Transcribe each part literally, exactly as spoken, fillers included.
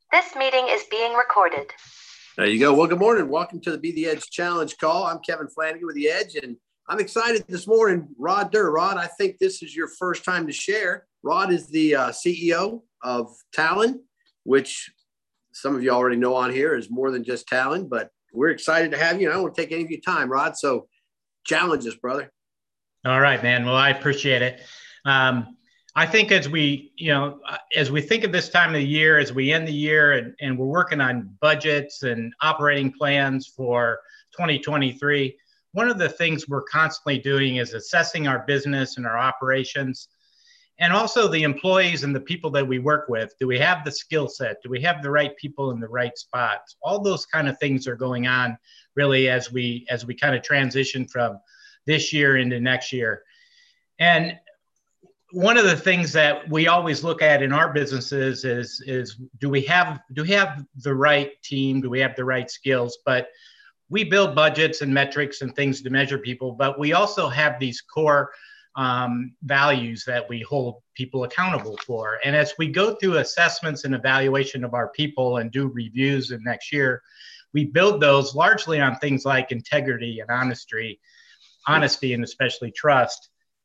This meeting is being recorded. There you go. Well, good morning. Welcome to the Be the Edge Challenge call. I'm Kevin Flanagan with The Edge, and I'm excited this morning. Rod Durr. Rod, I think this is your first time to share. Rod is the uh, C E O of Talon, which some of you already know on here is more than just Talon, but we're excited to have you. And I don't want to take any of your time, Rod, so challenge us, brother. All right, man. Well, I appreciate it. Um, I think as we, you know, as we think of this time of the year, as we end the year and, and we're working on budgets and operating plans for twenty twenty-three, one of the things we're constantly doing is assessing our business and our operations and also the employees and the people that we work with. Do we have the skill set? Do we have the right people in the right spots? All those kind of things are going on really as we, as we kind of transition from this year into next year. And one of the things that we always look at in our businesses is, is do we have, do we have the right team? Do we have the right skills? But we build budgets and metrics and things to measure people, but we also have these core um, values that we hold people accountable for. And as we go through assessments and evaluation of our people and do reviews in next year, we build those largely on things like integrity and honesty, honesty and especially trust.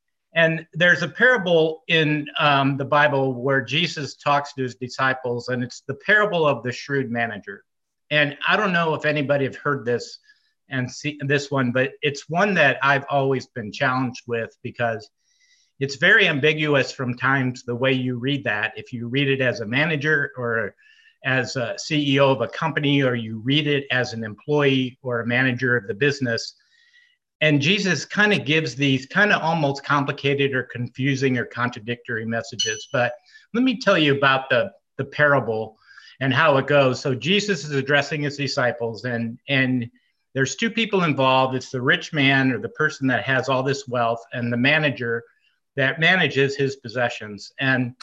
And there's a parable in um, the Bible where Jesus talks to his disciples, and it's the parable of the shrewd manager. And I don't know if anybody have heard this and see this one, but it's one that I've always been challenged with because it's very ambiguous from times the way you read that. If you read it as a manager or as a C E O of a company, or you read it as an employee or a manager of the business. And Jesus kind of gives these kind of almost complicated or confusing or contradictory messages. But let me tell you about the, the parable and how it goes. So Jesus is addressing his disciples, and, and there's two people involved. It's the rich man, or the person that has all this wealth, and the manager that manages his possessions. And,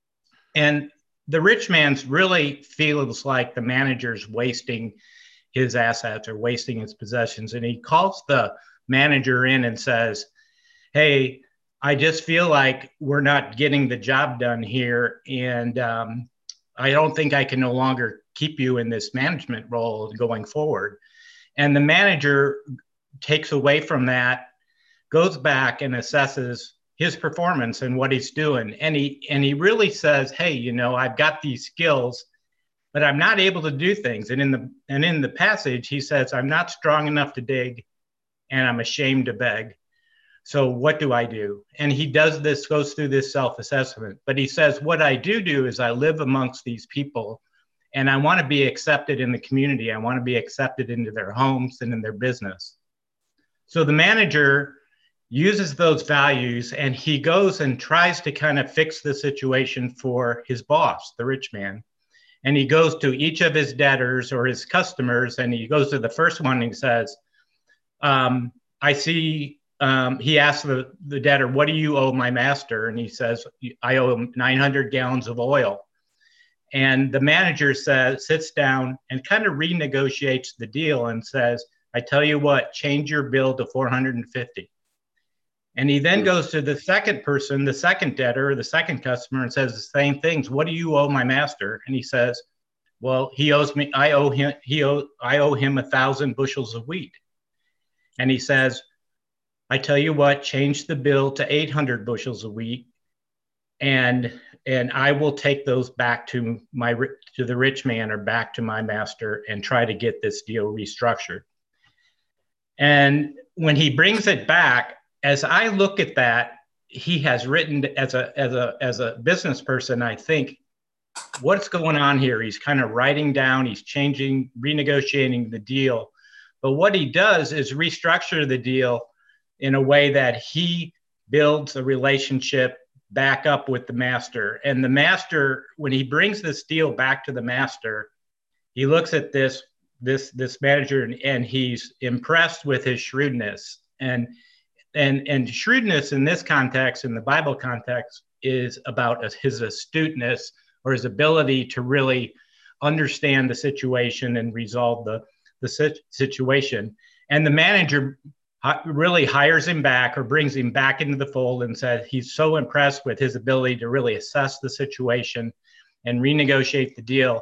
and the rich man's really feels like the manager's wasting his assets or wasting his possessions. And he calls the manager in and says, hey, I just feel like we're not getting the job done here. And um, I don't think I can no longer keep you in this management role going forward. And the manager takes away from that, goes back and assesses his performance and what he's doing. And he, and he really says, hey, you know, I've got these skills, but I'm not able to do things. And in the, and in the passage, he says, I'm not strong enough to dig, and I'm ashamed to beg. So what do I do? And he does this, goes through this self-assessment. But he says, what I do do is I live amongst these people, and I want to be accepted in the community. I want to be accepted into their homes and in their business. So the manager uses those values, and he goes and tries to kind of fix the situation for his boss, the rich man. And he goes to each of his debtors or his customers, and he goes to the first one and he says, Um, I see, um, he asks the, the debtor, what do you owe my master? And he says, I owe him nine hundred gallons of oil. And the manager says, sits down and kind of renegotiates the deal and says, I tell you what, change your bill to four hundred fifty. And he then goes to the second person, the second debtor, or the second customer, and says the same things. What do you owe my master? And he says, well, he owes me, I owe him, he owe, I owe him a thousand bushels of wheat. And he says, I tell you what, change the bill to eight hundred bushels of wheat, and and I will take those back to my to the rich man or back to my master and try to get this deal restructured. And when he brings it back, as I look at that, he has written as a as a as a business person, I think, what's going on here? He's kind of writing down, he's changing, renegotiating the deal. But what he does is restructure the deal in a way that he builds a relationship back up with the master. And the master, when he brings this deal back to the master, he looks at this, this, this manager and, and he's impressed with his shrewdness. And, and, and shrewdness in this context, in the Bible context, is about his astuteness or his ability to really understand the situation and resolve the the situation. And the manager really hires him back or brings him back into the fold and says he's so impressed with his ability to really assess the situation and renegotiate the deal.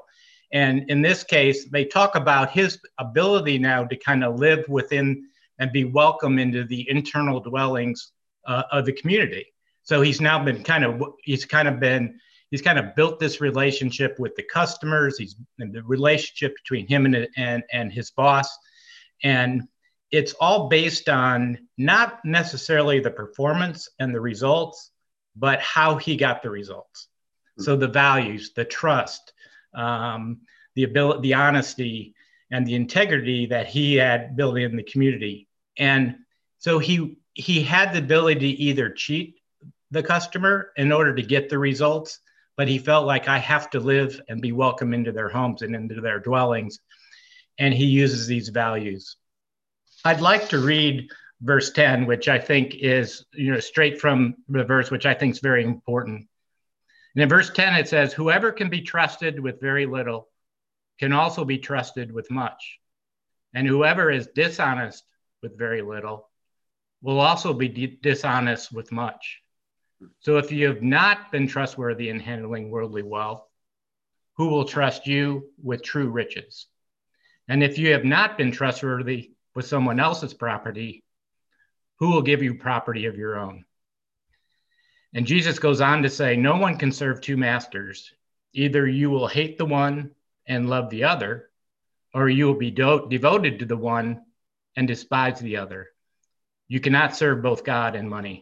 And in this case, they talk about his ability now to kind of live within and be welcome into the internal dwellings uh, of the community. So he's now been kind of, he's kind of been, he's kind of built this relationship with the customers. He's the relationship between him and, and, and his boss. And it's all based on not necessarily the performance and the results, but how he got the results. Mm-hmm. So the values, the trust, um, the ability, the honesty, and the integrity that he had built in the community. And so he he had the ability to either cheat the customer in order to get the results, but he felt like, I have to live and be welcome into their homes and into their dwellings. And he uses these values. I'd like to read verse ten, which I think is, you know, straight from the verse, which I think is very important. And in verse ten, it says, whoever can be trusted with very little can also be trusted with much. And whoever is dishonest with very little will also be de- dishonest with much. So if you have not been trustworthy in handling worldly wealth, who will trust you with true riches? And if you have not been trustworthy with someone else's property, who will give you property of your own? And Jesus goes on to say, no one can serve two masters. Either you will hate the one and love the other, or you will be do- devoted to the one and despise the other. You cannot serve both God and money.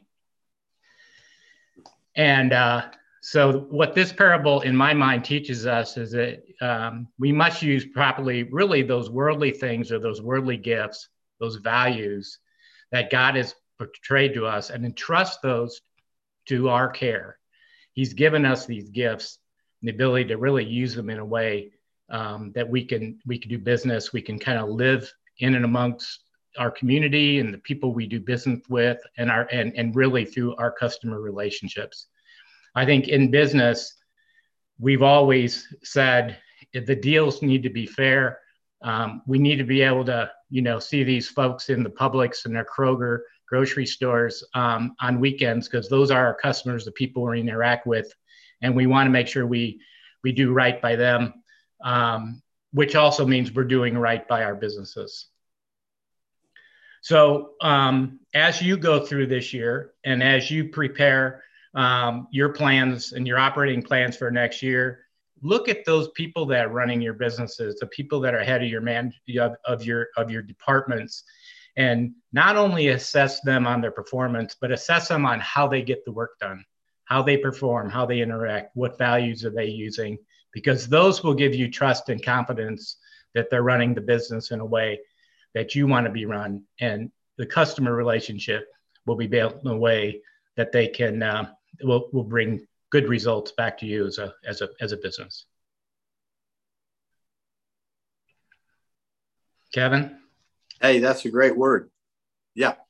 And uh, so what this parable in my mind teaches us is that um, we must use properly really those worldly things or those worldly gifts, those values that God has portrayed to us, and entrust those to our care. He's given us these gifts, the ability to really use them in a way um, that we can we can do business. We can kind of live in and amongst our community and the people we do business with, and our and and really through our customer relationships. I think in business, we've always said if the deals need to be fair. Um, we need to be able to, you know, see these folks in the Publix and their Kroger grocery stores um, on weekends, because those are our customers, the people we interact with, and we want to make sure we we do right by them, um, which also means we're doing right by our businesses. So um, as you go through this year and as you prepare um, your plans and your operating plans for next year, look at those people that are running your businesses, the people that are head of your man of, of your of your departments, and not only assess them on their performance, but assess them on how they get the work done, how they perform, how they interact, what values are they using, because those will give you trust and confidence that they're running the business in a way that you want to be run, and the customer relationship will be built in a way that they can uh, will will bring good results back to you as a as a as a business. Kevin? Hey, that's a great word. Yeah,